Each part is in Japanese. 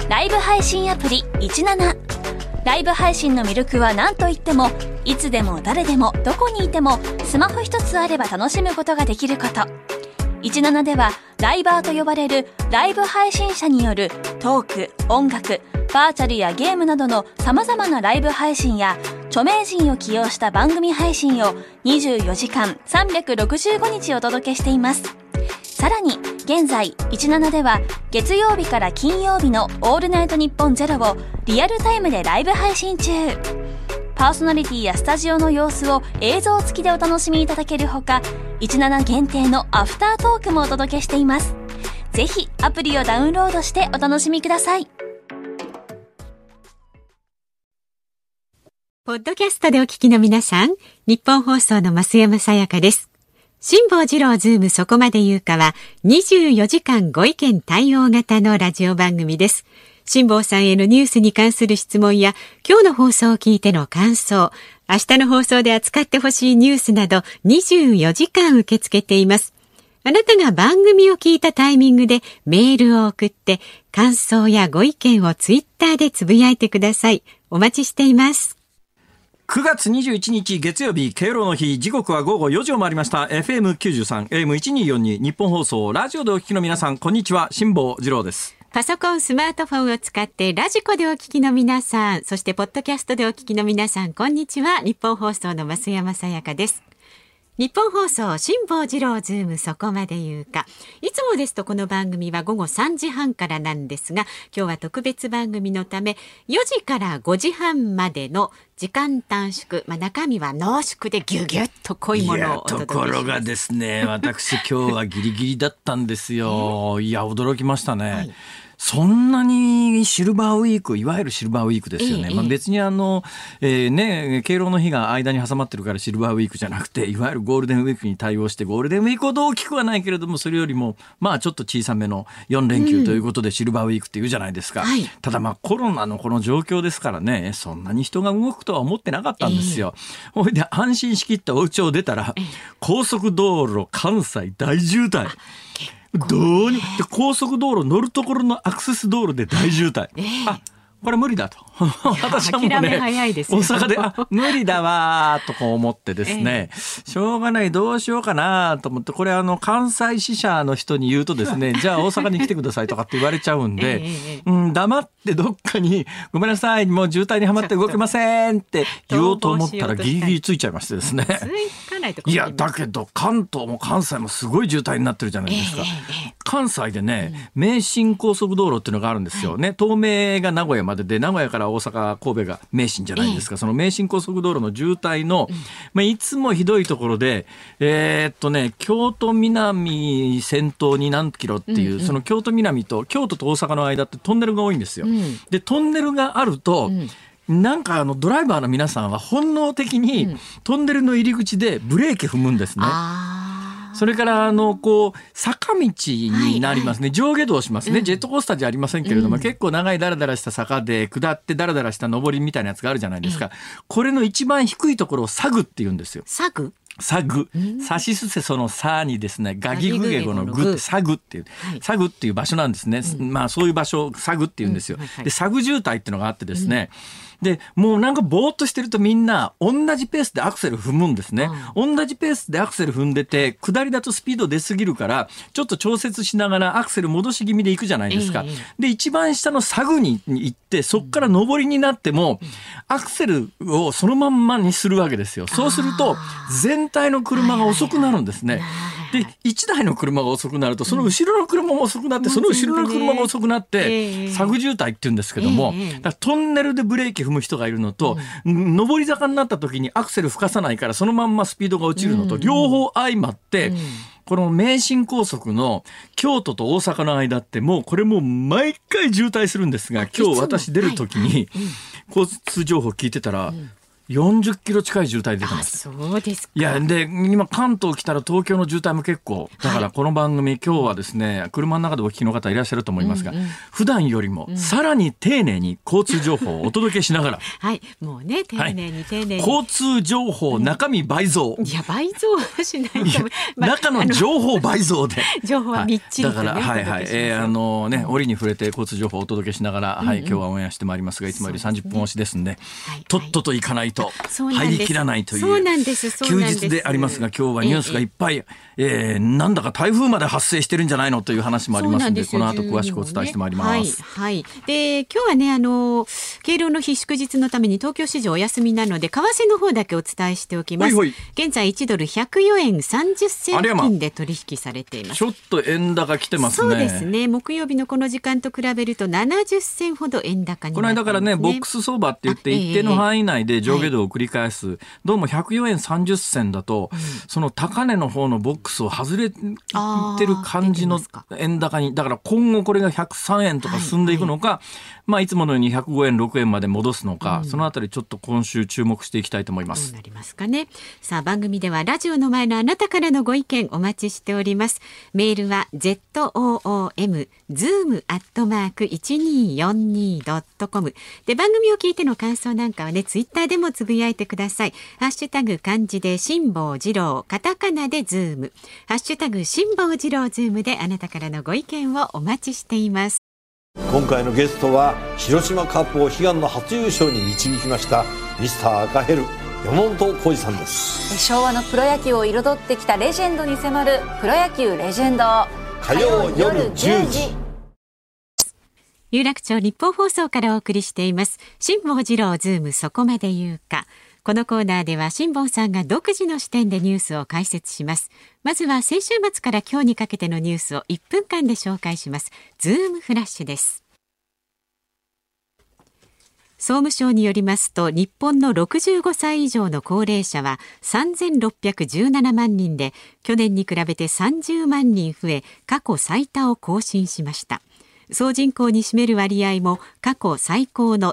ライブ配信アプリ17。ライブ配信の魅力は何といっても、いつでも誰でもどこにいてもスマホ一つあれば楽しむことができること。17ではライバーと呼ばれるライブ配信者によるトーク、音楽、バーチャルやゲームなどの様々なライブ配信や著名人を起用した番組配信を24時間365日お届けしています。さらに現在17では月曜日から金曜日のオールナイトニッポンゼロをリアルタイムでライブ配信中。パーソナリティやスタジオの様子を映像付きでお楽しみいただけるほか、17限定のアフタートークもお届けしています。ぜひアプリをダウンロードしてお楽しみください。 ポッドキャストでお聞きの皆さん、日本放送の増山さやかです。辛坊治郎ズームそこまで言うかは24時間ご意見対応型のラジオ番組です。辛坊さんへのニュースに関する質問や今日の放送を聞いての感想、明日の放送で扱ってほしいニュースなど24時間受け付けています。あなたが番組を聞いたタイミングでメールを送って感想やご意見をツイッターでつぶやいてください。お待ちしています。 9月21日月曜日、敬老の日、時刻は午後4時を回りました。 FM93 AM1242 日本放送ラジオでお聞きの皆さん、こんにちは。辛坊治郎です。 パソコン、スマートフォンを使ってラジコでお聞きの皆さん、そしてポッドキャストでお聞きの皆さん、こんにちは。日本放送の増山さやかです。日本放送辛坊治郎ズームそこまで言うか。いつもですとこの番組は午後3時半からなんですが、今日は特別番組のため4時から5時半までの時間短縮、中身は濃縮でギュギュッと濃いものをお届けします。 ところがですね、私今日はギリギリだったんですよ。いや驚きましたね、はい。そんなにシルバーウィーク、いわゆるシルバーウィークですよね。別に敬老の日が間に挟まってるからシルバーウィークじゃなくて、いわゆるゴールデンウィークに対応して、ゴールデンウィークほど大きくはないけれども、それよりもちょっと小さめの4連休ということでシルバーウィークって言うじゃないですか、はい。ただコロナのこの状況ですからね、そんなに人が動くとは思ってなかったんですよ。ほいで安心しきってお家を出たら、高速道路関西大渋滞。どうにで高速道路乗るところのアクセス道路で大渋滞、これ無理だと私はもうね、大阪で無理だわとか思ってですね、しょうがない、どうしようかなと思って、これ関西支社の人に言うとですねじゃあ大阪に来てくださいとかって言われちゃうんで、黙ってどっかにごめんなさい、もう渋滞にはまって動けませんって言おうと思ったらギリギリついちゃいましてですねいやだけど関東も関西もすごい渋滞になってるじゃないですか。関西でね、名神高速道路っていうのがあるんですよね。東名が名古屋までで、名古屋から大阪神戸が名神じゃないですか。その名神高速道路の渋滞の、いつもひどいところで京都南先頭に何キロっていう、その京都南と京都と大阪の間ってトンネルが多いんですよ、でトンネルがあると、なんかドライバーの皆さんは本能的にトンネルの入り口でブレーキ踏むんですね。それから坂道になりますね、上下動しますね、ジェットコースターじゃありませんけれども、結構長いダラダラした坂で下ってダラダラした上りみたいなやつがあるじゃないですか、これの一番低いところをサグって言うんですよ。サグ、さしすせそのさにですね、ガギグゲゴのグってサグっていう、サグっていう場所なんですね、そういう場所をサグって言うんですよ、でサグ渋滞っていうのがあってですね、でもうなんかぼーっとしてるとみんな同じペースでアクセル踏むんですね、同じペースでアクセル踏んでて、下りだとスピード出すぎるからちょっと調節しながらアクセル戻し気味で行くじゃないですか、で一番下のサグに行って、そこから上りになってもアクセルをそのまんまにするわけですよ。そうすると全体の車が遅くなるんですね。で1台の車が遅くなると、その後ろの車も遅くなって、その後ろの車が遅くなって、サグ渋滞って言うんですけども、だからトンネルでブレーキ踏む人がいるのと、上り坂になった時にアクセル吹かさないからそのまんまスピードが落ちるのと、両方相まって、この名神高速の京都と大阪の間ってもう毎回渋滞するんですが、今日私出る時に交通情報聞いてたら、 40キロ近い渋滞出てます。 そうですか。 いや、で、今関東来たら東京の渋滞も結構、だからこの番組、今日はですね、車の中でお聞きの方いらっしゃると思いますが、普段よりもさらに丁寧に交通情報をお届けしながら、 はい、もうね、丁寧に丁寧に。 交通情報中身倍増。 いや、倍増はしないと思う。 中の情報倍増で。 情報はみっちりとね。 だから、折に触れて交通情報をお届けしながら、今日はオンエアしてまいりますが、いつもより30分押しですんで、とっとと行かないと入りきらないという。休日でありますが、今日はニュースがいっぱい、なんだか台風まで発生してるんじゃないのという話もありますので、この後詳しくお伝えしてまいります。 はい。で、今日はね、敬老の日祝日のために東京市場お休みなので、為替の方だけお伝えしておきます。現在1ドル104円30銭付近で取引されています。 ちょっと円高来てますね。 そうですね。木曜日のこの時間と比べると70銭ほど円高になっていますね。 この間からね、ボックス相場って言って一定の範囲内で上下動を繰り返す。どうも104円30銭だと、その高値の方のボックスを外れてる感じの円高に、だから今後これが103円とか進んでいくのか、いつものように105円6円まで戻すのか、そのあたりちょっと今週注目していきたいと思います。 どうなりますかね。さあ、番組ではラジオの前のあなたからのご意見お待ちしております。メールは zoom@1242.com で、番組を聞いての感想なんかはね、ツイッターでもつぶやいてください。ハッシュタグ漢字で辛坊治郎、カタカナでズーム、ハッシュタグ辛坊治郎ズームであなたからのご意見をお待ちしています。 今回のゲストは広島カップを悲願の初優勝に導きましたミスター赤ヘル山本浩二さんです。 昭和のプロ野球を彩ってきたレジェンドに迫るプロ野球レジェンド、 火曜夜10時。 有楽町日本放送からお送りしています辛坊治郎ズームそこまで言うか。このコーナーでは辛坊さんが独自の視点でニュースを解説します。まずは先週末から今日にかけてのニュースを1分間で紹介します。ズームフラッシュです。総務省によりますと、日本の65歳以上の高齢者は3617万人で、去年に比べて30万人増え、過去最多を更新しました。総人口に占める割合も過去最高の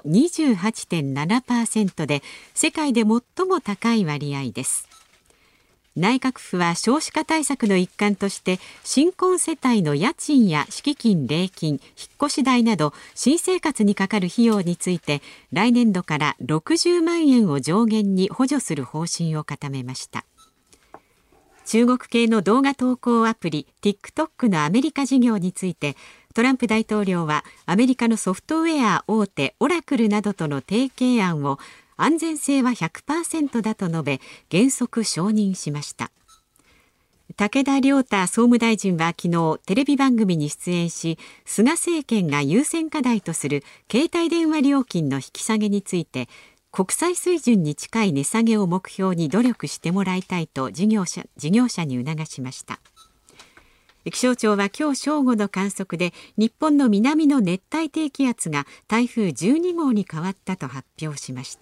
28.7% で、世界で最も高い割合です。内閣府は少子化対策の一環として、新婚世帯の家賃や敷金・礼金、引っ越し代など新生活にかかる費用について、来年度から60万円を上限に補助する方針を固めました。中国系の動画投稿アプリ TikTok のアメリカ事業について、トランプ大統領はアメリカのソフトウェア大手オラクルなどとの提携案を安全性は 100% だと述べ、原則承認しました。武田良太総務大臣は昨日テレビ番組に出演し、菅政権が優先課題とする携帯電話料金の引き下げについて、国際水準に近い値下げを目標に努力してもらいたいと事業者に促しました。気象庁は今日正午の観測で、日本の南の熱帯低気圧が台風12号に変わったと発表しました。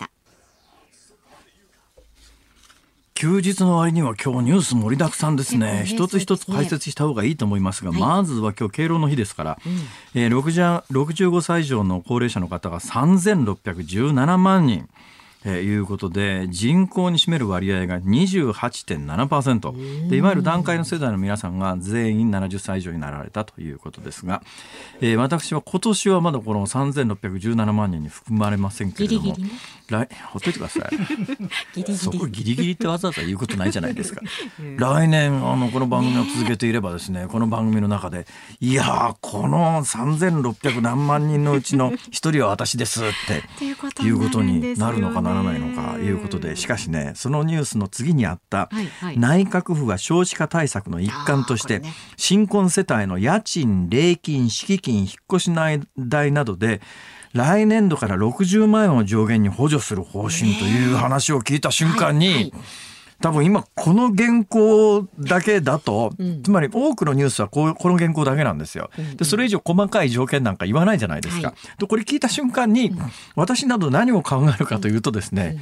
休日の割には今日ニュース盛りだくさんですね。一つ一つ解説した方がいいと思いますが、まずは今日敬老の日ですから、65歳以上の高齢者の方が3617万人。いうことで、人口に占める割合が 28.7% で、いわゆる団塊の世代の皆さんが全員70歳以上になられたということですが、私は今年はまだこの3617万人に含まれませんけれども、ほっといてください。そこギリギリってわざわざ言うことないじゃないですか。来年この番組を続けていればですね、この番組の中で、いやこの3600何万人のうちの一人は私ですっていうことになるのかならないのかいうことで、しかしね、そのニュースの次にあった、内閣府が少子化対策の一環として、新婚世帯の家賃、礼金、敷金、引っ越し代などで来年度から60万円を上限に補助する方針という話を聞いた瞬間に、多分今この原稿だけだと、つまり多くのニュースはこの原稿だけなんですよ。でそれ以上細かい条件なんか言わないじゃないですか。でこれ聞いた瞬間に、私など何を考えるかというとですね、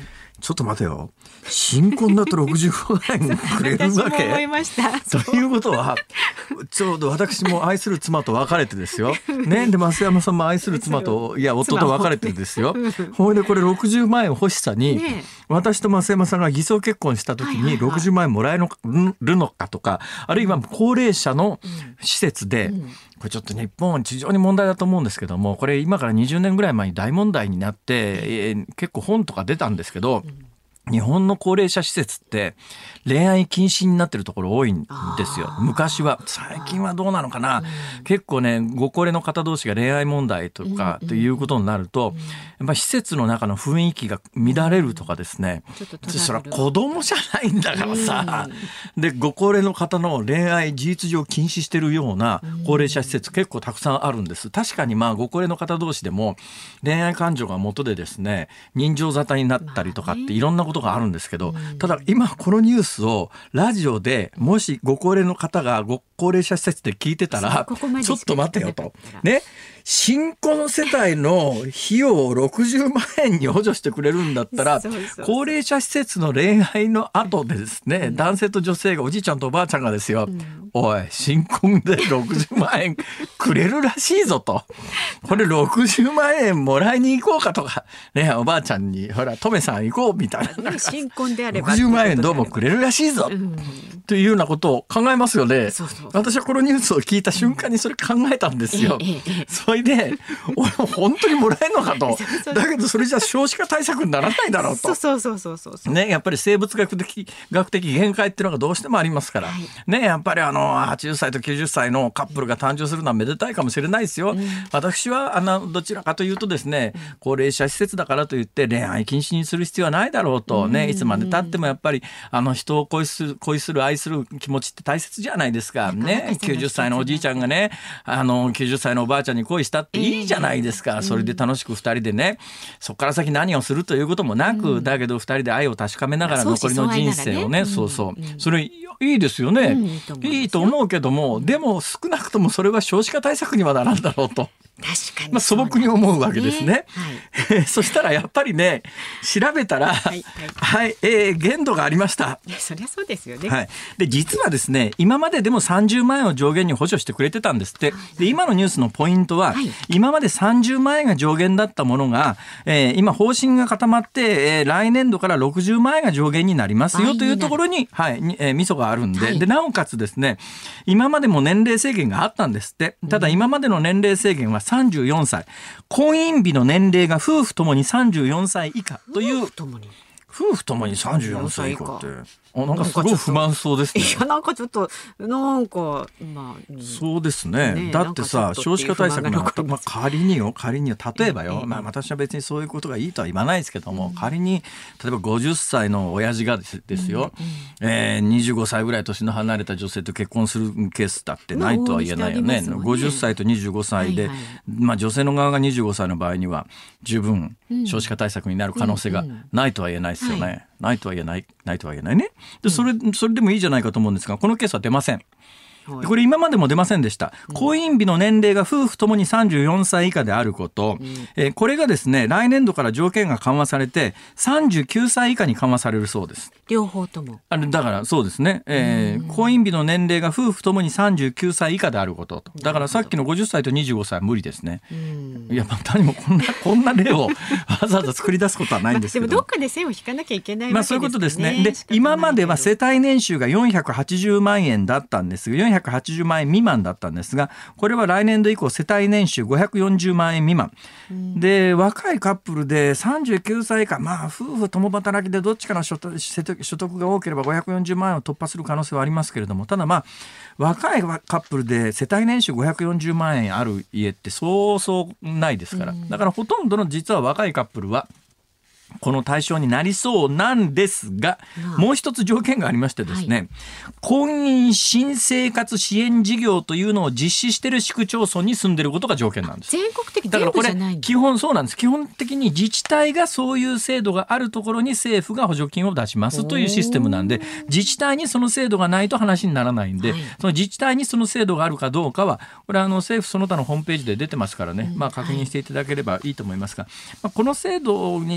ちょっと待てよ、新婚だと65円くれるわ私も思いけましたということはちょうど私も愛する妻と別れてですよ、ね、で増山さんも愛する妻と夫と別れてるんですよ。ほいでこれ60万円欲しさに、 ね、 私と増山さんが偽装結婚した時に60万円もらえるのかとか、あるいは高齢者の施設で、これちょっと日本は非常に問題だと思うんですけども、これ今から20年ぐらい前に大問題になって、結構本とか出たんですけど、日本の高齢者施設って恋愛禁止になってるところ多いんですよ。昔は。最近はどうなのかな、結構ね、ご高齢の方同士が恋愛問題とかということになると、やっぱり施設の中の雰囲気が乱れるとかですね、それは子供じゃないんだからさ、でご高齢の方の恋愛事実上禁止してるような高齢者施設結構たくさんあるんです。確かにまあご高齢の方同士でも恋愛感情が元でですね、人情沙汰になったりとかっていろんなことがあるんですけど、ただ今このニュースをラジオでもしご高齢の方がご高齢者施設で聞いてたら、ちょっと待てよとね、新婚世帯の費用を60万円に補助してくれるんだったら、高齢者施設の恋愛の後でですね、男性と女性が、おじいちゃんとおばあちゃんがですよ、おい新婚で60万円くれるらしいぞと、これ60万円もらいに行こうかとかね、おばあちゃんにほらトメさん行こうみたいな、 新婚であれば 60万円どうもくれるらしいぞ、というようなことを考えますよね。私はこのニュースを聞いた瞬間にそれ考えたんですよ。それで俺本当にもらえるのかとだけどそれじゃ少子化対策にならないだろうと、ね、やっぱり生物学的限界っていうのがどうしてもありますから、ね、やっぱり80歳と90歳のカップルが誕生するのはめでたいかもしれないですよ。私はどちらかというとですね、高齢者施設だからといって恋愛禁止にする必要はないだろうと、ね、いつまで経ってもやっぱり人を恋する愛する気持ちって大切じゃないですかね。90歳のおじいちゃんがね、90歳のおばあちゃんに恋したっていいじゃないですか。それで楽しく2人でね、そこから先何をするということもなく、だけど2人で愛を確かめながら残りの人生をね、それいいですよね、いいと思うけども、でも少なくともそれは少子化対策にはならんだろうと、 確かに素朴に思うわけですね。そしたらやっぱりね、調べたら限度がありました。 そりゃそうですよね。 で実はですね、今まででも30万円を上限に補助してくれてたんですって。で今のニュースのポイントは、今まで30万円が上限だったものが、今方針が固まって、来年度から60万円が上限になりますよというところに、ミソがあるんで、でなおかつですね、今までも年齢制限があったんですって。ただ今までの年齢制限は34歳、婚姻日の年齢が夫婦ともに34歳以下という、夫婦ともに34歳以下ってなんかすごい不満そうですね。 いや、なんかちょっとなんかそうですね。だってさ、少子化対策の仮に例えばよ、私は別にそういうことがいいとは言わないですけども、仮に例えば50歳の親父がですよ、25歳ぐらい年の離れた女性と結婚するケースだってないとは言えないよね。50歳と25歳で、女性の側が25歳の場合には十分少子化対策になる可能性がないとは言えないですよね。ないとは言えないね。でそれでもいいじゃないかと思うんですが、このケースは出ません。これ今までも出ませんでした。婚姻日の年齢が夫婦ともに34歳以下であること、これがですね、来年度から条件が緩和されて39歳以下に緩和されるそうです。 両方とも。 だからそうですね、婚姻日の年齢が夫婦ともに39歳以下であることと。だからさっきの50歳と25歳は無理ですね。いや、何もこんな例をわざわざ作り出すことはないんですけど、 でもどっかで線を引かなきゃいけないわけですね。 そういうことですね。で今までは世帯年収が480万円だったんですが、480万円未満だったんですが、これは来年度以降世帯年収540万円未満、で若いカップルで39歳以下、夫婦共働きでどっちかの所得が多ければ540万円を突破する可能性はありますけれども、ただ若いカップルで世帯年収540万円ある家ってそうそうないですから、だからほとんどの実は若いカップルはこの対象になりそうなんですが、もう一つ条件がありましてですね、婚姻新生活支援事業というのを実施している市区町村に住んでいることが条件なんです。 全国的だからこれ全部じゃないんだ。 基本そうなんです。基本的に自治体がそういう制度があるところに政府が補助金を出しますというシステムなんで、自治体にその制度がないと話にならないんで、その自治体にその制度があるかどうかはこれ政府その他のホームページで出てますからね、確認していただければいいと思いますが、この制度に多分ね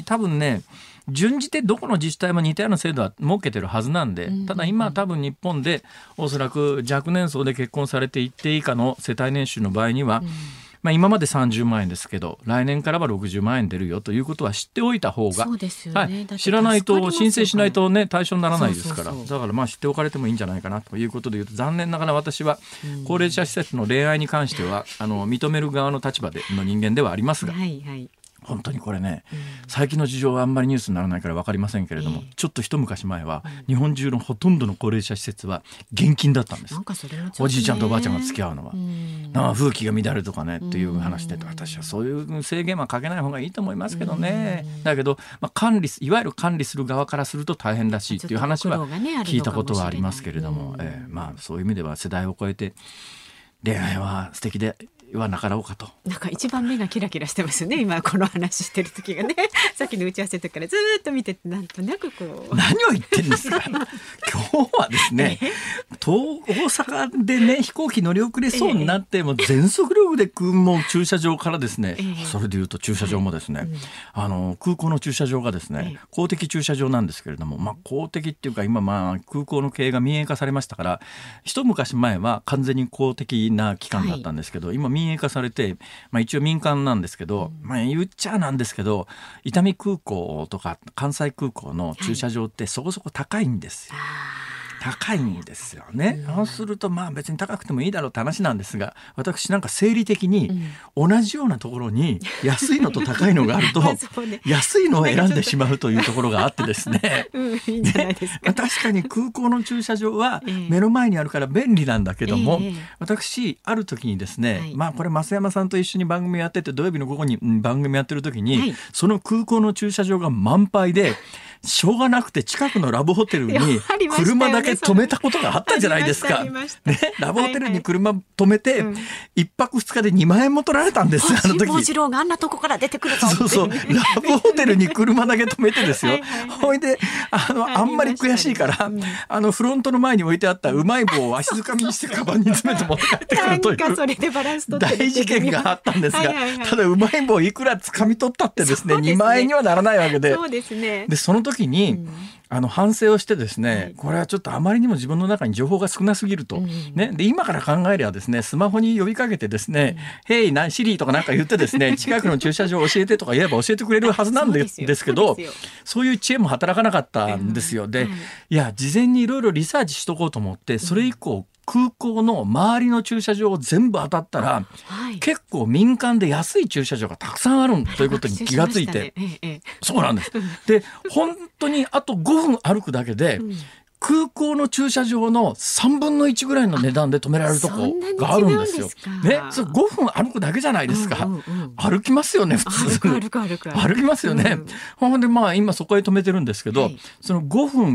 ね、順次でどこの自治体も似たような制度は設けてるはずなんで、ただ今多分日本でおそらく若年層で結婚されて一定以下の世帯年収の場合には、今まで30万円ですけど来年からは60万円出るよということは知っておいた方が、 そうですよね、 知らないと申請しないとね対象にならないですから、 そうだから知っておかれてもいいんじゃないかなということでいうと、残念ながら私は高齢者施設の恋愛に関しては認める側の立場での人間ではありますが、本当にこれね、最近の事情はあんまりニュースにならないから分かりませんけれども、ちょっと一昔前は日本中のほとんどの高齢者施設は現金だったんです。 なんかそれもちょっとね、 おじいちゃんとおばあちゃんが付き合うのは、風紀が乱れるとかねっていう話で、私はそういう制限はかけない方がいいと思いますけどね。だけど、いわゆる管理する側からすると大変らしいっていう話は聞いたことはありますけれども、そういう意味では世代を超えて恋愛は素敵ではなかろうかと。 なんか一番目がキラキラしてますよね、今この話してる時がね。さっきの打ち合わせの時からずっと見てて、なんとなくこう何を言ってんですか今日はですね、大阪でね飛行機乗り遅れそうになって、もう全速力でもう駐車場からですね、それでいうと駐車場もですね、空港の駐車場がですね、公的駐車場なんですけれども、公的っていうか今空港の経営が民営化されましたから、一昔前は完全に公的な機関だったんですけど、今民営化されて、一応民間なんですけど、言っちゃなんですけど、伊丹空港とか関西空港の駐車場ってそこそこ高いんですよ。高いんですよね。そうすると別に高くてもいいだろうって話なんですが、私なんか生理的に同じようなところに安いのと高いのがあると安いのを選んでしまうというところがあってですね、 いいんじゃないですか。 確かに空港の駐車場は目の前にあるから便利なんだけども、私ある時にですね、これ増山さんと一緒に番組やってて、土曜日の午後に番組やってる時に、その空港の駐車場が満杯でしょうがなくて近くのラブホテルに車だけ止めたことがあったじゃないですか。ラブホテルに車止めて1泊2日で2万円も取られたんです。 辛坊治郎があんなとこから出てくるぞって。 そうラブホテルに車だけ止めてですよ。ほいであんまり悔しいからフロントの前に置いてあったうまい棒を足づかみにしてカバンに詰めて持って帰ってくるというそれでバランス取って大事件があったんですが、ただうまい棒いくら掴み取ったってですね、2万円にはならないわけで、 そうですね。 でその時に反省をしてですね、これはちょっとあまりにも自分の中に情報が少なすぎると、で今から考えればですね、スマホに呼びかけてですね、ヘイシリーとかなんか言ってですね、近くの駐車場教えてとか言えば教えてくれるはずなんですけど、そういう知恵も働かなかったんですよ。で、事前にいろいろリサーチしとこうと思って、それ以降空港の周りの駐車場を全部当たったら、結構民間で安い駐車場がたくさんあるということに気がついて、そうなんです。で本当にあと5分歩くだけで、空港の駐車場の3分の1ぐらいの値段で止められるとこがあるんですよ。それ5分歩くだけじゃないですか。歩きますよね普通。 歩きますよね。ほんで今そこへ止めてるんですけど、その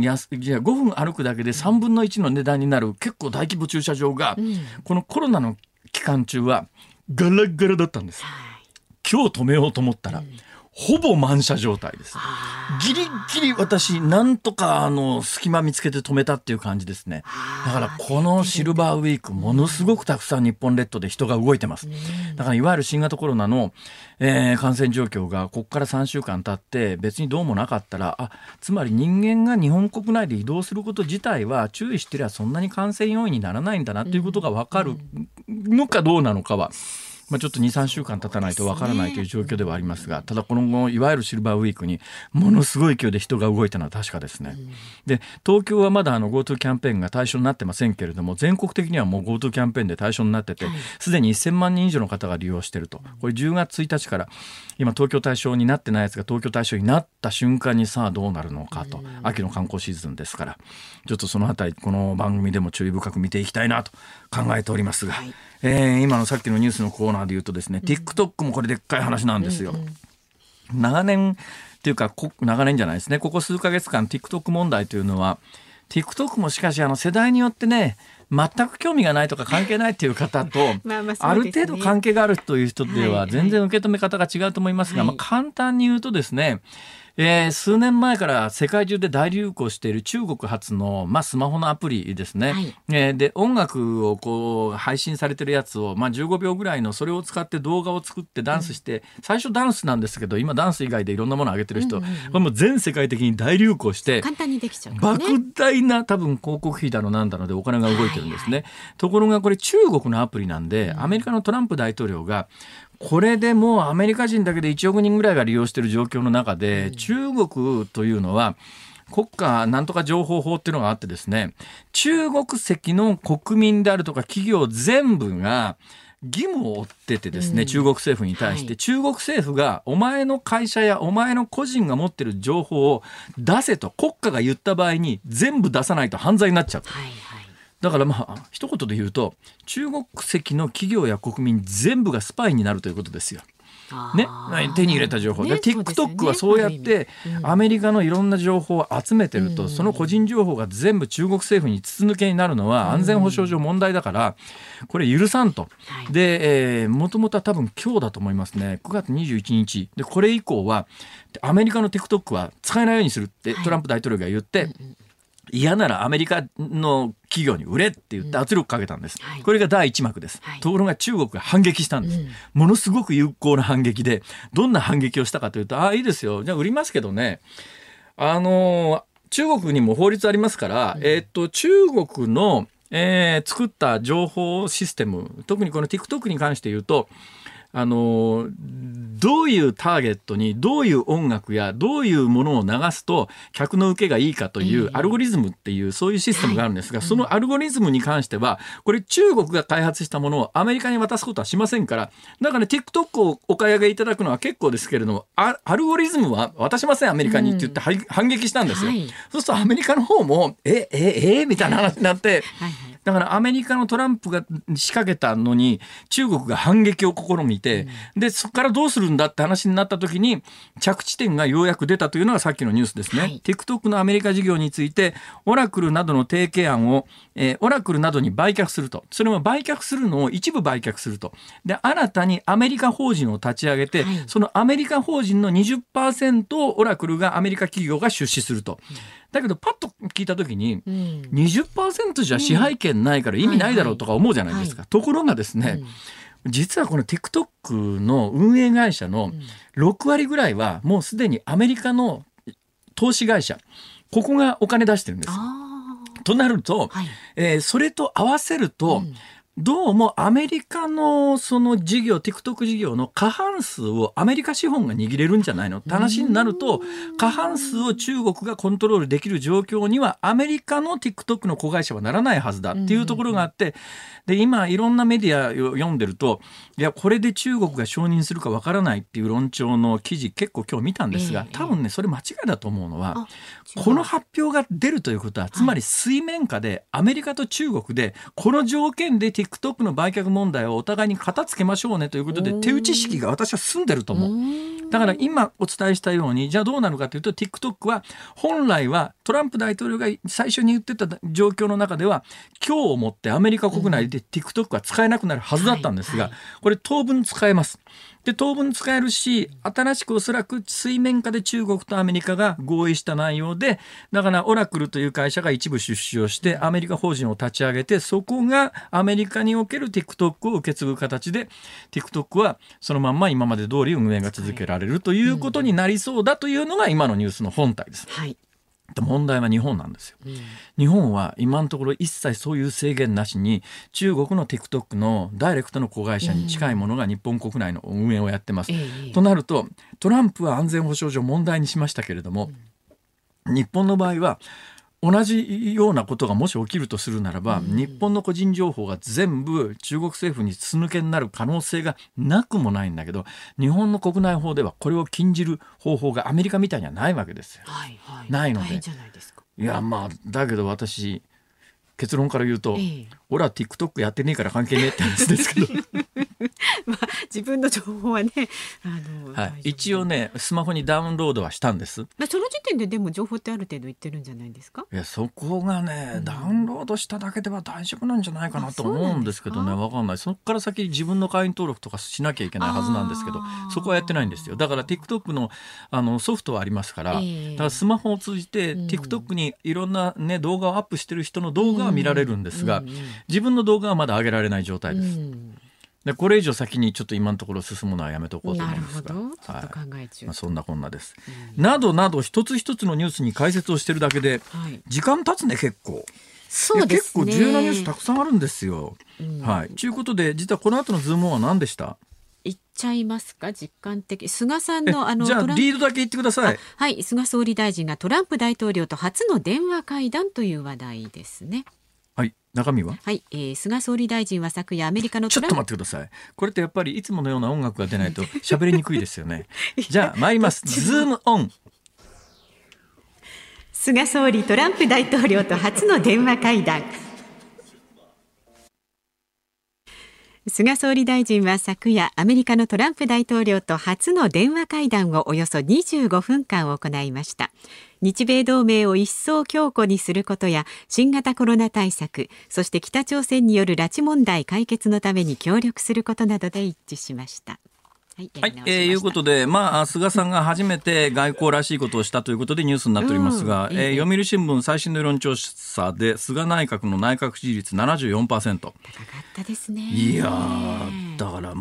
5分歩くだけで3分の1の値段になる結構大規模駐車場が、このコロナの期間中はガラガラだったんです。今日止めようと思ったら、ほぼ満車状態です。ギリギリ私なんとか隙間見つけて止めたっていう感じですね。だからこのシルバーウィークものすごくたくさん日本列島で人が動いてます。だからいわゆる新型コロナの、感染状況がここから3週間経って別にどうもなかったら、つまり人間が日本国内で移動すること自体は注意してりゃそんなに感染要因にならないんだなということが分かるのかどうなのかは、ちょっと 2,3 週間経たないとわからないという状況ではありますが、ただこのいわゆるシルバーウィークにものすごい勢いで人が動いたのは確かですね。で東京はまだGoTo キャンペーンが対象になってませんけれども、全国的にはもう GoTo キャンペーンで対象になってて、すでに1000万人以上の方が利用していると。これ10月1日から今東京対象になってないやつが東京対象になった瞬間にさあどうなるのかと。秋の観光シーズンですから、ちょっとそのあたりこの番組でも注意深く見ていきたいなと考えておりますが、今のさっきのニュースのコーナーで言うとですね、TikTok もこれでっかい話なんですよ。長年っていうか長年じゃないですね、ここ数ヶ月間 TikTok 問題というのは、 TikTok もしかし世代によってね、全く興味がないとか関係ないという方とある程度関係があるという人では全然受け止め方が違うと思いますが、簡単に言うとですね、 数年前から世界中で大流行している中国発の、スマホのアプリですね、で音楽をこう配信されてるやつを、15秒ぐらいのそれを使って動画を作ってダンスして、最初ダンスなんですけど今ダンス以外でいろんなものを上げてる人、これも全世界的に大流行して簡単にできちゃうからね。 莫大な多分広告費だのなんだのでお金が動いてるんですね、ところがこれ中国のアプリなんで、アメリカのトランプ大統領がこれでもうアメリカ人だけで1億人ぐらいが利用している状況の中で、中国というのは国家なんとか情報法っていうのがあってですね、中国籍の国民であるとか企業全部が義務を負っててですね、中国政府に対して、中国政府がお前の会社やお前の個人が持ってる情報を出せと国家が言った場合に全部出さないと犯罪になっちゃう。だから一言で言うと中国籍の企業や国民全部がスパイになるということですよ。ね、手に入れた情報で、TikTok はそうやってアメリカのいろんな情報を集めてると、その個人情報が全部中国政府に筒抜けになるのは安全保障上問題だからこれ許さんと。で、もともとは多分今日だと思いますね、9月21日でこれ以降はアメリカの TikTok は使えないようにするってトランプ大統領が言って、嫌ならアメリカの企業に売れって言って圧力かけたんです、これが第一幕です、ところが中国が反撃したんです、ものすごく有効な反撃で、どんな反撃をしたかというと、いいですよ、じゃあ売りますけどね、中国にも法律ありますから、中国の、作った情報システム、特にこの TikTok に関して言うと、どういうターゲットにどういう音楽やどういうものを流すと客の受けがいいかというアルゴリズムっていうそういうシステムがあるんですが、そのアルゴリズムに関してはこれ中国が開発したものをアメリカに渡すことはしませんから、だから、TikTok をお買い上げいただくのは結構ですけれども、アルゴリズムは渡しませんアメリカにって言って反撃したんですよ、そうするとアメリカの方もみたいな話になって、だからアメリカのトランプが仕掛けたのに中国が反撃を試みて、でそこからどうするんだって話になった時に着地点がようやく出たというのがさっきのニュースですね、TikTok のアメリカ事業についてオラクルなどの提携案を、オラクルなどに売却すると、それも売却するのを一部売却すると、で新たにアメリカ法人を立ち上げて、そのアメリカ法人の 20% をオラクルがアメリカ企業が出資すると。だけどパッと聞いた時に、20% じゃ支配権ないから意味ないだろうとか思うじゃないですか、ところがですね、実はこの TikTok の運営会社の6割ぐらいはもうすでにアメリカの投資会社、ここがお金出してるんです。となると、それと合わせると、どうもアメリカのその事業 TikTok 事業の過半数をアメリカ資本が握れるんじゃないのって話になると、過半数を中国がコントロールできる状況にはアメリカの TikTok の子会社はならないはずだっていうところがあって、で今いろんなメディアを読んでると、いやこれで中国が承認するかわからないっていう論調の記事結構今日見たんですが、多分ねそれ間違いだと思うのは、この発表が出るということはつまり水面下でアメリカと中国でこの条件でTikTok の売却問題をお互いに片付けましょうねということで手打ち式が私は済んでると思う。だから今お伝えしたように、じゃあどうなるかというと、 TikTok は本来はトランプ大統領が最初に言ってた状況の中では今日をもってアメリカ国内で TikTok は使えなくなるはずだったんですが、これ当分使えます。で当分使えるし、新しくおそらく水面下で中国とアメリカが合意した内容で、だからオラクルという会社が一部出資をしてアメリカ法人を立ち上げて、そこがアメリカにおける TikTok を受け継ぐ形で TikTok はそのまんま今まで通り運営が続けられるということになりそうだというのが今のニュースの本体です。問題は日本なんですよ、日本は今のところ一切そういう制限なしに中国の TikTok のダイレクトの子会社に近いものが日本国内の運営をやってます、となるとトランプは安全保障上問題にしましたけれども、日本の場合は同じようなことがもし起きるとするならば、日本の個人情報が全部中国政府に筒抜けになる可能性がなくもないんだけど、日本の国内法ではこれを禁じる方法がアメリカみたいにはないわけですよ、ないので、いやだけど私結論から言うと、俺は TikTok やってねえから関係ねえって話ですけど自分の情報はね一応ねスマホにダウンロードはしたんです。 その時点ででも情報ってある程度いってるんじゃないですか。 いやそこがね、ダウンロードしただけでは大丈夫なんじゃないかなと思うんですけどね。分かんない。そこから先自分の会員登録とかしなきゃいけないはずなんですけど、そこはやってないんですよ。だから TikTok の、ソフトはありますから、だからスマホを通じて TikTok にいろんな、ね、動画をアップしてる人の動画は見られるんですが、自分の動画はまだ上げられない状態です。でこれ以上先にちょっと今のところ進むのはやめとこうと思うんですが、 なるほど、ちょっと考え中、 そんなこんなです、などなど一つ一つのニュースに解説をしてるだけで、時間経つね結構。 そうですね、 結構重要なニュースたくさんあるんですよ。ということで実はこの後のズームオンは何でした？ 言っちゃいますか。実感的菅さんのじゃあリードだけ言ってください。 はい、菅総理大臣がトランプ大統領と初の電話会談という話題ですね。 はい、中身は、 菅総理大臣は昨夜アメリカのちょっと待ってください。これってやっぱりいつものような音楽が出ないと喋りにくいですよね。じゃあ参りますズームオン。 菅総理トランプ大統領と初の電話会談。菅総理大臣は昨夜アメリカのトランプ大統領と初の電話会談をおよそ25分間行いました。日米同盟を一層強固にすることや新型コロナ対策、そして北朝鮮による拉致問題解決のために協力することなどで一致しました。 いうことで、菅さんが初めて外交らしいことをしたということでニュースになっておりますが、読売新聞最新の世論調査で菅内閣の内閣支持率 74%。 高かったですね。 いやだから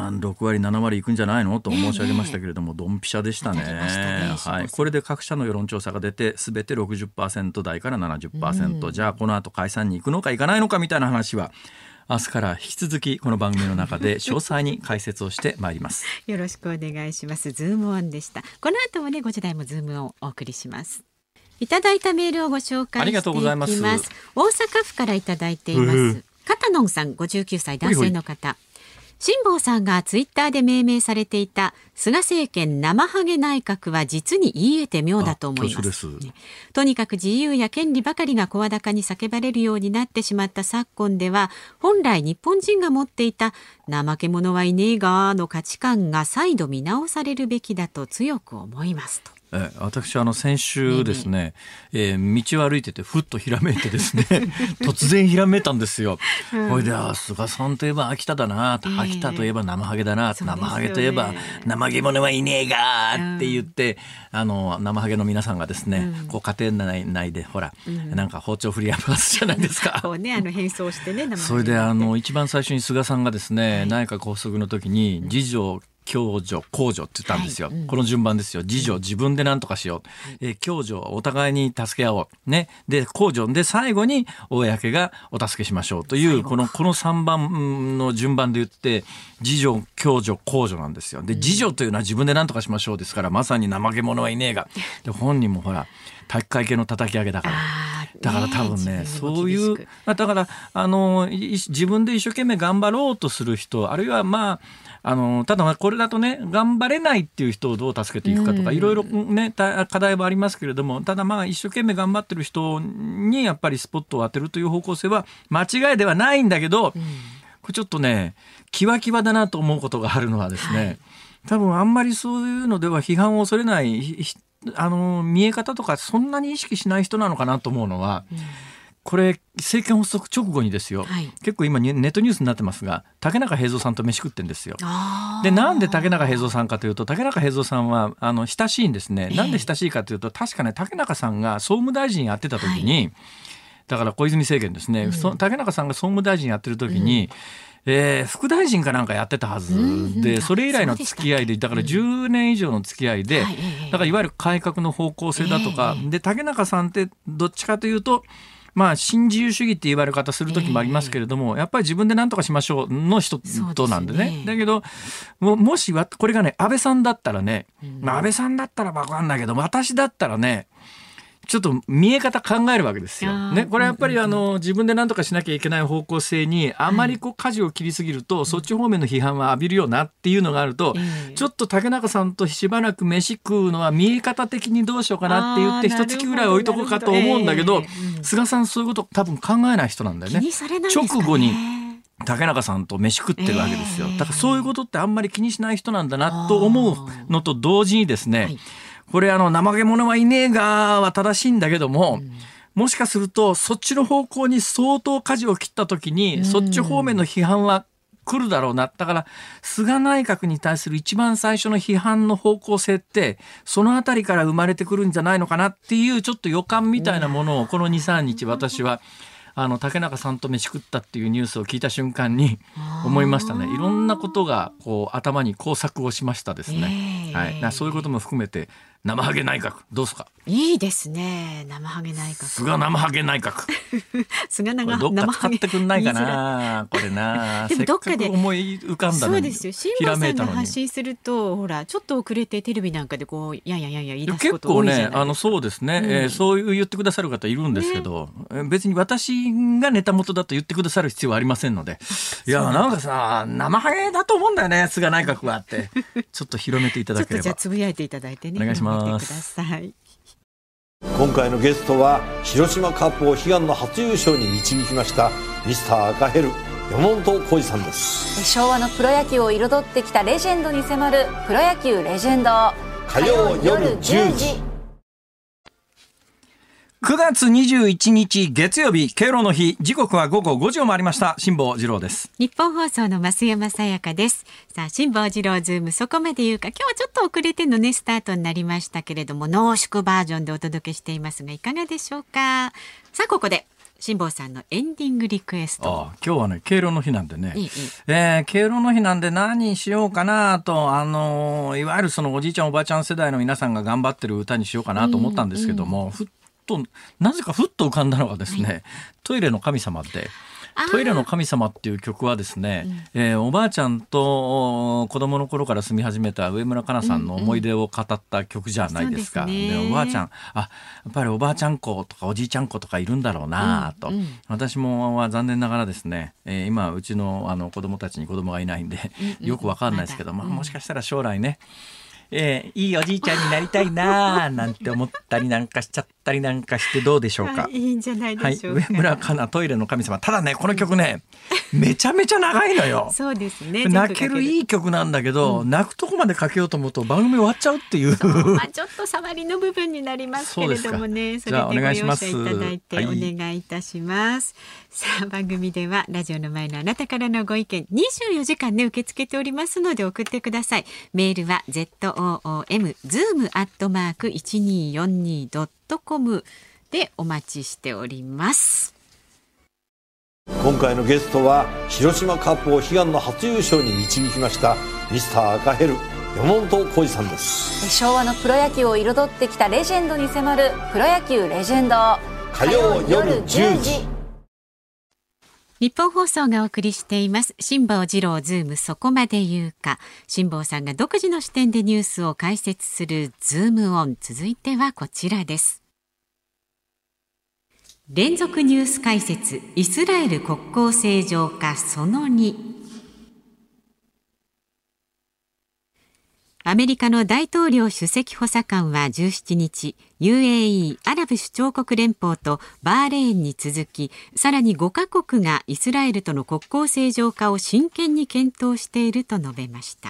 6割7割いくんじゃないのと申し上げましたけれども、ドンピシャでしたね。これで各社の世論調査が出て全て 60% 台から 70%、じゃあこの後解散に行くのか行かないのかみたいな話は明日から引き続きこの番組の中で詳細に解説をしてまいります。 よろしくお願いします。ズームオンでした。この後もね5時台もズームオンをお送りします。いただいたメールをご紹介していきます。 ありがとうございます。 大阪府からいただいています。カタノンさん59歳男性の方。辛坊さんがツイッターで命名されていた菅政権生ハゲ内閣は実に言い得て妙だと思います。とにかく自由や権利ばかりが声高に叫ばれるようになってしまった昨今では、本来日本人が持っていた怠け者はいねえがの価値観が再度見直されるべきだと強く思いますと。 私先週ですね、道を歩いててふっとひらめいてですね突然ひらめいたんですよ。これで菅さんといえば秋田だな、秋田といえば生ハゲだな、生ハゲといえば怠け者はいねえがって言って、生ハゲの皆さんがですね、こう家庭内でほら、なんか包丁振り合わすじゃないですか。 こうね、変装してね。 それで一番最初に菅さんがですね、内閣発足の時に次女共助公助って言ったんですよ。この順番ですよ。次女自分で何とかしよう、共助お互いに助け合おうね、で公助で最後に公がお助けしましょうというこの3番の順番で言って次女共助公助なんですよ。で次女というのは自分で何とかしましょうですから、まさに怠け者はいねえがで、本人もほら体育会系の叩き上げだから多分ね、そういうだから自分で一生懸命頑張ろうとする人、あるいはただこれだとね、頑張れないっていう人をどう助けていくかとかいろいろね課題はありますけれども、ただ一生懸命頑張ってる人にやっぱりスポットを当てるという方向性は間違いではないんだけど、これちょっとねキワキワだなと思うことがあるのはですね、多分あんまりそういうのでは批判を恐れない見え方とかそんなに意識しない人なのかなと思うのは、これ政権発足直後にですよ、結構今ネットニュースになってますが、竹中平蔵さんと飯食ってんですよ。でなんで竹中平蔵さんかというと、竹中平蔵さんは親しいんですね。なんで親しいかというと、確かね竹中さんが総務大臣やってた時に、だから小泉政権ですね、竹中さんが総務大臣やってる時に、副大臣かなんかやってたはずで、それ以来の付き合いで、だから10年以上の付き合いで、だからいわゆる改革の方向性だとかで、竹中さんってどっちかというと新自由主義って言われ方する時もありますけれども、やっぱり自分で何とかしましょうの人なんでね。だけどもしこれがね安倍さんだったらね、安倍さんだったら分かんないけど、私だったらねちょっと見え方考えるわけですよ。ね、これやっぱり自分で何とかしなきゃいけない方向性にあまり舵を切りすぎると、そっち方面の批判は浴びるよなっていうのがあると、ちょっと竹中さんとしばらく飯食うのは見え方的にどうしようかなって言って一月ぐらい置いとこうかと思うんだけど、菅さんそういうこと多分考えない人なんだよね。 気にされないですかね。 直後に竹中さんと飯食ってるわけですよ。だからそういうことってあんまり気にしない人なんだなと思うのと同時にですね、これ怠け者はいねえがは正しいんだけども、もしかするとそっちの方向に相当舵を切った時に、そっち方面の批判は来るだろうな。だから菅内閣に対する一番最初の批判の方向性ってそのあたりから生まれてくるんじゃないのかなっていうちょっと予感みたいなものをこの 2,3 日私は竹中さんと飯食ったっていうニュースを聞いた瞬間に思いましたね。いろんなことがこう頭に工作をしましたですね。そういうことも含めて生ハゲ内閣どうですか。 いいですね。生ハゲ内閣。 菅生ハゲ内閣。 菅生どっか使ってくんないかな。これな。 でもどっかでせっかく思い浮かんだのに。 そうですよ。辛坊さんが発信するとほらちょっと遅れてテレビなんかでこうやん言い出すこと多いじゃないですか。 結構ねそうですね、そういう言ってくださる方いるんですけど、別に私がネタ元だと言ってくださる必要はありませんので、いやなんかさ生ハゲだと思うんだよね菅内閣はってちょっと広めていただければ。 ちょっとじゃあつぶやいていただいてね。 お願いします。 ください。 今回のゲストは広島カップを悲願の初優勝に導きましたミスター赤ヘル山本浩二さんです。 昭和のプロ野球を彩ってきたレジェンドに迫るプロ野球レジェンド、 火曜夜10時。 9月21日月曜日、敬老の日、時刻は午後5時を回りました。辛坊治郎です。 日本放送の増山さやかです。さあ辛坊治郎ズームそこまで言うか、今日はちょっと遅れてのねスタートになりましたけれども、濃縮バージョンでお届けしていますがいかがでしょうか。さあここで辛坊さんのエンディングリクエスト。 今日はね敬老の日なんでね、敬老の日なんで何しようかなと、いわゆるそのおじいちゃんおばあちゃん世代の皆さんが頑張ってる歌にしようかなと思ったんですけども、なぜかふっと浮かんだのがですね、トイレの神様で、トイレの神様っていう曲はですね、おばあちゃんと子供の頃から住み始めた上村かなさんの思い出を語った曲じゃないですか。でおばあちゃんやっぱりおばあちゃん子とかおじいちゃん子とかいるんだろうなと、私も残念ながらですね、今うちの子供たちに子供がいないんで、よくわかんないですけど、もしかしたら将来ね、いいおじいちゃんになりたいななんて思ったりなんかしちゃったりなんかしてどうでしょうか。 いいんじゃないでしょうか。 上村かなトイレの神様。ただねこの曲ねめちゃめちゃ長いのよ。 そうですね。 泣けるいい曲なんだけど、泣くとこまでかけようと思うと番組終わっちゃうっていう。 ちょっと触りの部分になりますけれどもね。それでご容赦いただいてお願いいたします。さあ番組ではラジオの前のあなたからのご意見24時間で受け付けておりますので送ってください。メールは zoom@1242.com でお待ちしております。 今回のゲストは広島カップを悲願の初優勝に導きましたミスター赤ヘル山本浩二さんです。 昭和のプロ野球を彩ってきたレジェンドに迫るプロ野球レジェンド、 火曜夜10時。 日本放送がお送りしています辛坊治郎ズームそこまで言うか。辛坊さんが独自の視点でニュースを解説するズームオン。続いてはこちらです。連続ニュース解説、イスラエル国交正常化その2。アメリカの大統領首席補佐官は17日、UAE アラブ首長国連邦とバーレーンに続き、さらに5カ国がイスラエルとの国交正常化を真剣に検討していると述べました。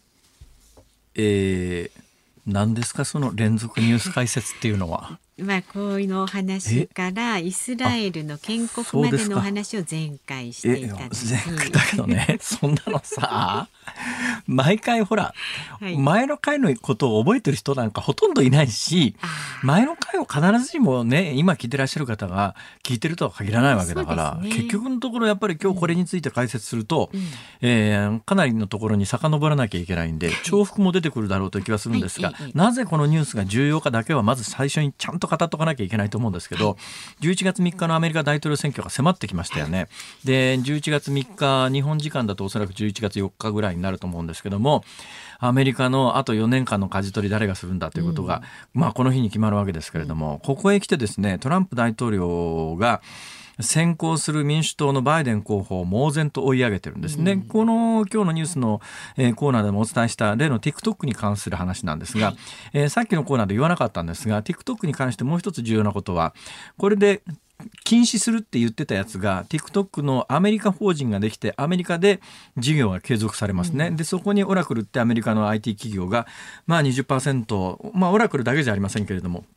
何ですかその連続ニュース解説っていうのは。 こういうのお話からイスラエルの建国までのお話を前回していただき、 だけどねそんなのさ毎回ほら、前の回のことを覚えてる人なんかほとんどいないし、前の回を必ずしもね今聞いてらっしゃる方が聞いてるとは限らないわけだから、結局のところやっぱり今日これについて解説すると、かなりのところに遡らなきゃいけないんで重複も出てくるだろうという気はするんですが、なぜこのニュースが重要かだけはまず最初にちゃんと語っとかなきゃいけないと思うんですけど、11月3日のアメリカ大統領選挙が迫ってきましたよね。で11月3日日本時間だとおそらく11月4日ぐらいになると思うんですけども、アメリカのあと4年間の舵取り誰がするんだということが、この日に決まるわけですけれども、ここへ来てですねトランプ大統領が先行する民主党のバイデン候補を猛然と追い上げてるんですね。この今日のニュースの、コーナーでもお伝えした例の TikTok に関する話なんですが、さっきのコーナーで言わなかったんですが TikTok に関してもう一つ重要なことは、これで禁止するって言ってたやつが TikTok のアメリカ法人ができてアメリカで事業が継続されますね。でそこにオラクルってアメリカの IT 企業が20%、オラクルだけじゃありませんけれども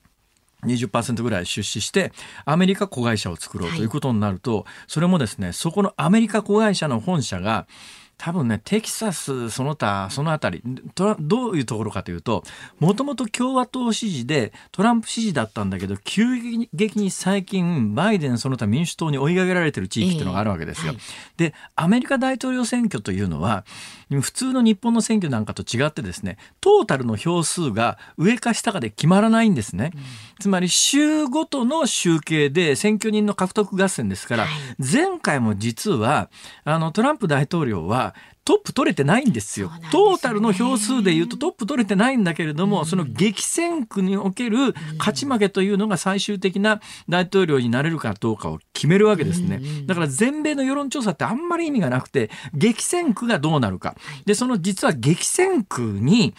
20% ぐらい出資してアメリカ子会社を作ろうということになると、それもですねそこのアメリカ子会社の本社が多分ねテキサスその他そのあたりどういうところかというと、もともと共和党支持でトランプ支持だったんだけど急激に最近バイデンその他民主党に追い上げられている地域っていうのがあるわけですよ。でアメリカ大統領選挙というのは普通の日本の選挙なんかと違ってですねトータルの票数が上か下かで決まらないんですね。つまり州ごとの集計で選挙人の獲得合戦ですから、前回も実はトランプ大統領はトップ取れてないんですよ。トータルの票数でいうとトップ取れてないんだけれども、その激戦区における勝ち負けというのが最終的な大統領になれるかどうかを決めるわけですね。だから全米の世論調査ってあんまり意味がなくて、激戦区がどうなるかで、その実は激戦区に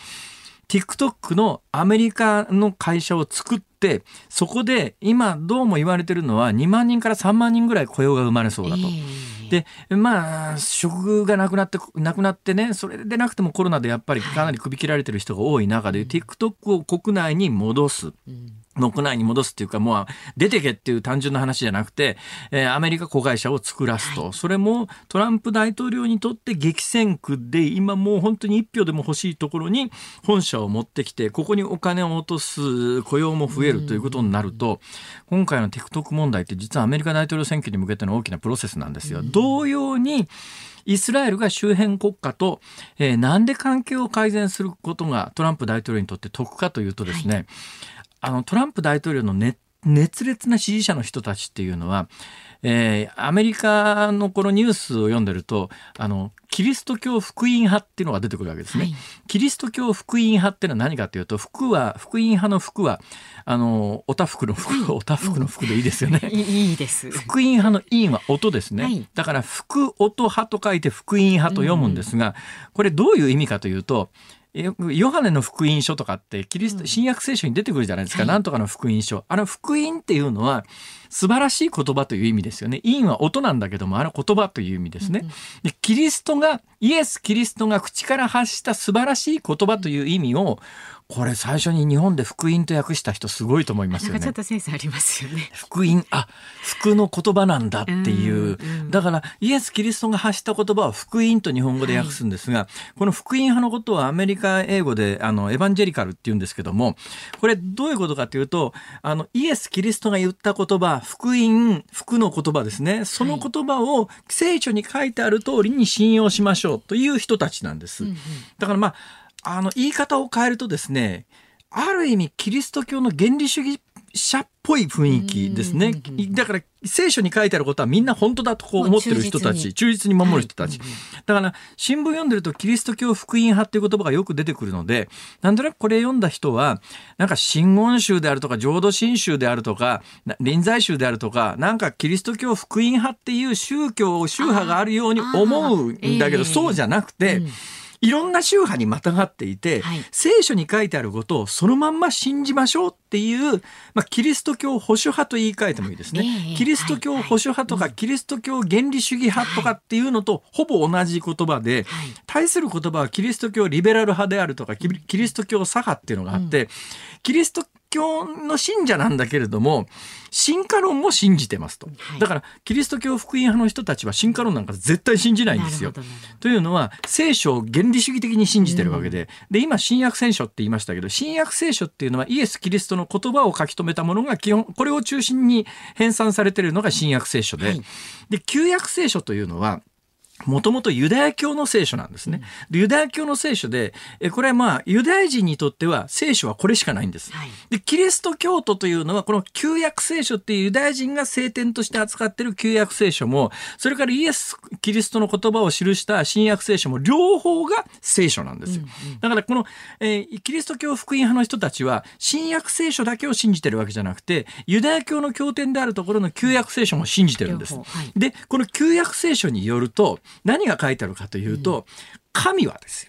TikTok のアメリカの会社を作って、そこで今どうも言われてるのは2万人から3万人ぐらい雇用が生まれそうだと。で職がなくなってね、それでなくてもコロナでやっぱりかなり首切られてる人が多い中で、TikTok を国内に戻す。国内に戻すっていうか、もう出てけっていう単純な話じゃなくて、アメリカ子会社を作らすと、それもトランプ大統領にとって激戦区で今もう本当に1票でも欲しいところに本社を持ってきて、ここにお金を落とす、雇用も増えるということになると、今回の TikTok 問題って実はアメリカ大統領選挙に向けての大きなプロセスなんですよ。同様にイスラエルが周辺国家と、なんで関係を改善することがトランプ大統領にとって得かというとですね、トランプ大統領の熱烈な支持者の人たちっていうのは、アメリカのこのニュースを読んでるとキリスト教福音派っていうのが出てくるわけですね。キリスト教福音派っていうのは何かというと、福音派の福はおたふくの福でいいですよね。 いいです。 福音派の音は音ですね。だから福音派と書いて福音派と読むんですが、これどういう意味かというと、ヨハネの福音書とかって新約聖書に出てくるじゃないですか。なんとかの福音書。福音っていうのは素晴らしい言葉という意味ですよね。音は音なんだけども、言葉という意味ですね。でイエス・キリストが口から発した素晴らしい言葉という意味を、これ最初に日本で福音と訳した人すごいと思いますよね。 ちょっとセンスありますよね。 福音、福の言葉なんだっていう。だからイエス・キリストが発した言葉は福音と日本語で訳すんですが、この福音派のことはアメリカ英語でエヴァンジェリカルって言うんですけども、これどういうことかというと、イエス・キリストが言った言葉、福の言葉ですね。その言葉を聖書に書いてある通りに信用しましょうという人たちなんです。だから言い方を変えるとですね、ある意味キリスト教の原理主義者っぽい雰囲気ですね。だから聖書に書いてあることはみんな本当だと思ってる人たち、忠実に守る人たち。だから新聞読んでるとキリスト教福音派っていう言葉がよく出てくるので、なんとなくこれ読んだ人はなんか真言宗であるとか浄土真宗であるとか臨済宗であるとか、なんかキリスト教福音派っていう宗派があるように思うんだけど、そうじゃなくて、いろんな宗派にまたがっていて、聖書に書いてあることをそのまんま信じましょうっていう、キリスト教保守派と言い換えてもいいですね。キリスト教保守派とか、キリスト教原理主義派とかっていうのとほぼ同じ言葉で、対する言葉はキリスト教リベラル派であるとか、キリスト教左派っていうのがあって、キリスト教の信者なんだけれども進化論も信じてますと。だからキリスト教福音派の人たちは進化論なんか絶対信じないんですよ。というのは聖書を原理主義的に信じてるわけで、今新約聖書って言いましたけど、新約聖書っていうのはイエス・キリストの言葉を書き留めたものが基本、これを中心に編纂されているのが新約聖書で、旧約聖書というのはもともとユダヤ教の聖書なんですね。ユダヤ教の聖書で、これはユダヤ人にとっては聖書はこれしかないんです。で、キリスト教徒というのはこの旧約聖書っていうユダヤ人が聖典として扱っている旧約聖書も、それからイエス・キリストの言葉を記した新約聖書も両方が聖書なんですよ。だからこの、キリスト教福音派の人たちは新約聖書だけを信じてるわけじゃなくて、ユダヤ教の経典であるところの旧約聖書も信じてるんです。で、この旧約聖書によると何が書いてあるかというと、神はですよ。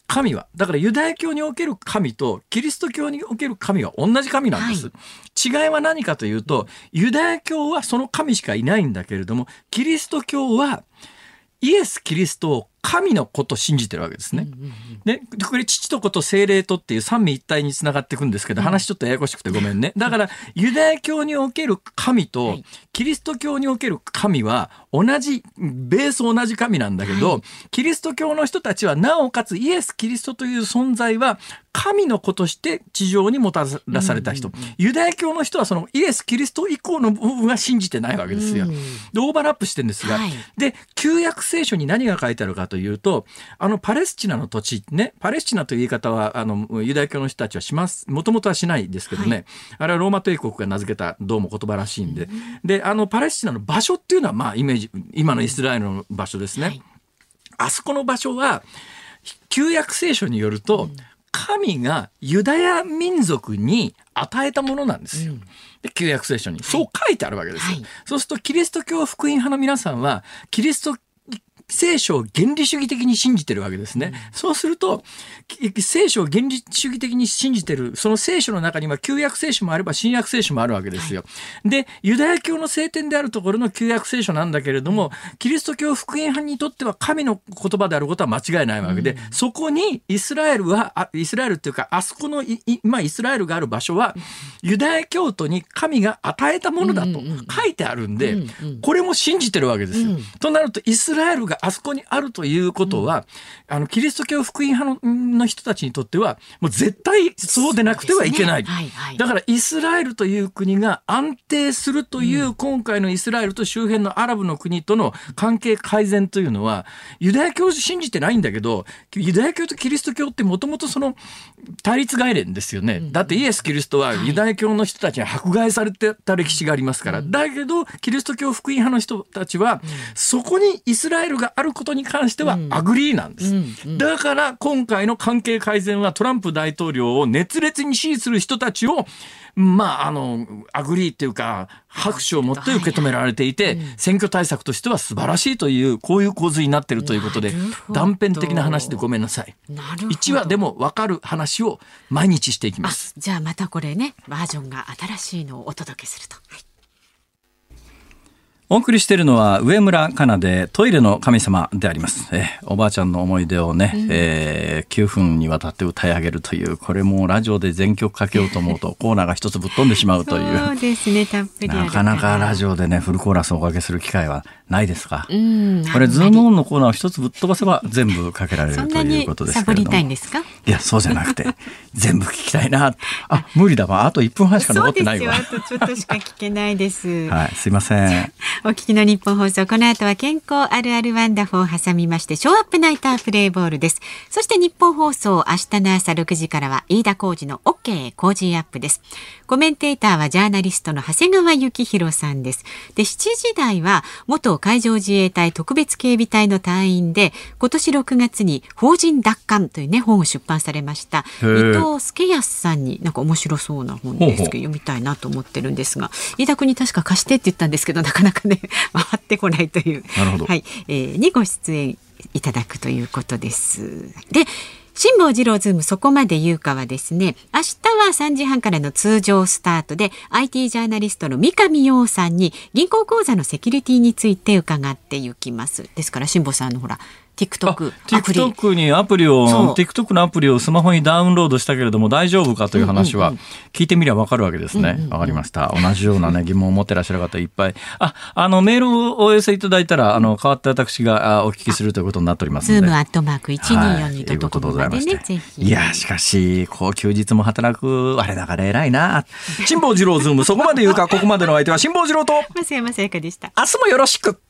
神はだからユダヤ教における神とキリスト教における神は同じ神なんです、違いは何かというと、ユダヤ教はその神しかいないんだけれども、キリスト教はイエス・キリストを神の子と信じてるわけですね。で、これ父と子と聖霊とっていう三位一体につながっていくんですけど、話ちょっとややこしくてごめんね。だからユダヤ教における神とキリスト教における神は同じベース同じ神なんだけど、キリスト教の人たちはなおかつイエス・キリストという存在は神の子として地上にもたらされた人、ユダヤ教の人はそのイエス・キリスト以降の部分は信じてないわけですよ。でオーバーラップしてるんですが、で旧約聖書に何が書いてあるかというと、パレスチナの土地ね、パレスチナという言い方はユダヤ教の人たちはします、もともとはしないですけどね、あれはローマ帝国が名付けたどうも言葉らしいんで、でパレスチナの場所っていうのはまあイメージ、今のイスラエルの場所ですね、あそこの場所は旧約聖書によると、神がユダヤ民族に与えたものなんですよ。で旧約聖書にそう書いてあるわけですよ。そうするとキリスト教福音派の皆さんはキリスト聖書を原理主義的に信じてるわけですね。そうすると聖書を原理主義的に信じてるその聖書の中には旧約聖書もあれば新約聖書もあるわけですよ。でユダヤ教の聖典であるところの旧約聖書なんだけれども、キリスト教福音派にとっては神の言葉であることは間違いないわけで、そこにイスラエルっていうかあそこの今イスラエルがある場所はユダヤ教徒に神が与えたものだと書いてあるんで、これも信じてるわけですよ。となるとイスラエルがあそこにあるということは、キリスト教福音派の人たちにとってはもう絶対そうでなくてはいけない。だからイスラエルという国が安定するという、今回のイスラエルと周辺のアラブの国との関係改善というのはユダヤ教を信じてないんだけど、ユダヤ教とキリスト教ってもともとその対立概念ですよね。だってイエス・キリストはユダヤ教の人たちに迫害されてた歴史がありますから。だけどキリスト教福音派の人たちはそこにイスラエルがあることに関してはアグリーなんです、だから今回の関係改善はトランプ大統領を熱烈に支持する人たちをアグリーっていうか拍手を持って受け止められていて、選挙対策としては素晴らしいというこういう構図になっているということで、断片的な話でごめんなさい。1話でも分かる話を毎日していきます。 じゃあまたこれね、バージョンが新しいのをお届けすると。 お送りしているのは上村かなでトイレの神様であります。おばあちゃんの思い出をね、9分にわたって歌い上げるという、これもラジオで全曲かけようと思うとコーナーが一つぶっ飛んでしまうという。 そうですね、たっぷりあるからなかなかラジオでねフルコーラスをおかけする機会はないですか。これズームオンのコーナーを一つぶっ飛ばせば全部かけられるということですけれども。そんなにサボりたいんですか。いやそうじゃなくて全部聞きたいな。無理だわ、あと1分半しか残ってないわ。 そうですよ、あとちょっとしか聞けないですはい、すいません。 お聞きの日本放送、この後は健康あるあるワンダフォーを挟みましてショーアップナイタープレイボールです。そして日本放送明日の朝6時からは飯田浩司の OK コージーアップです。コメンテーターはジャーナリストの長谷川幸宏さんです。で7時台は元海上自衛隊特別警備隊の隊員で今年6月に法人奪還というね本を出版されました伊藤助康さんになんか面白そうな本ですけど読みたいなと思ってるんですが、飯田君に確か貸してって言ったんですけどなかなかね回ってこないという、 なるほど、 はいにご出演いただくということです。で辛坊治郎ズームそこまで言うかはですね、明日は3時半からの通常スタートで IT ジャーナリストの三上洋さんに銀行口座のセキュリティについて伺っていきます。ですから辛坊さんのほらTikTok にアプリを TikTok のアプリをスマホにダウンロードしたけれども大丈夫かという話は聞いてみれば分かるわけですね。分かりました。同じような、ね、疑問を持ってらっしゃる方いっぱいメールをお寄せいただいたら代わって私がお聞きするということになっておりますので、 zoom@1242.com までね、ぜひ。 いやしかし休日も働く我ながら偉いな。辛坊治郎ズームそこまで言うか。ここまでの相手は辛坊治郎と増山さやかでした。 明日もよろしく。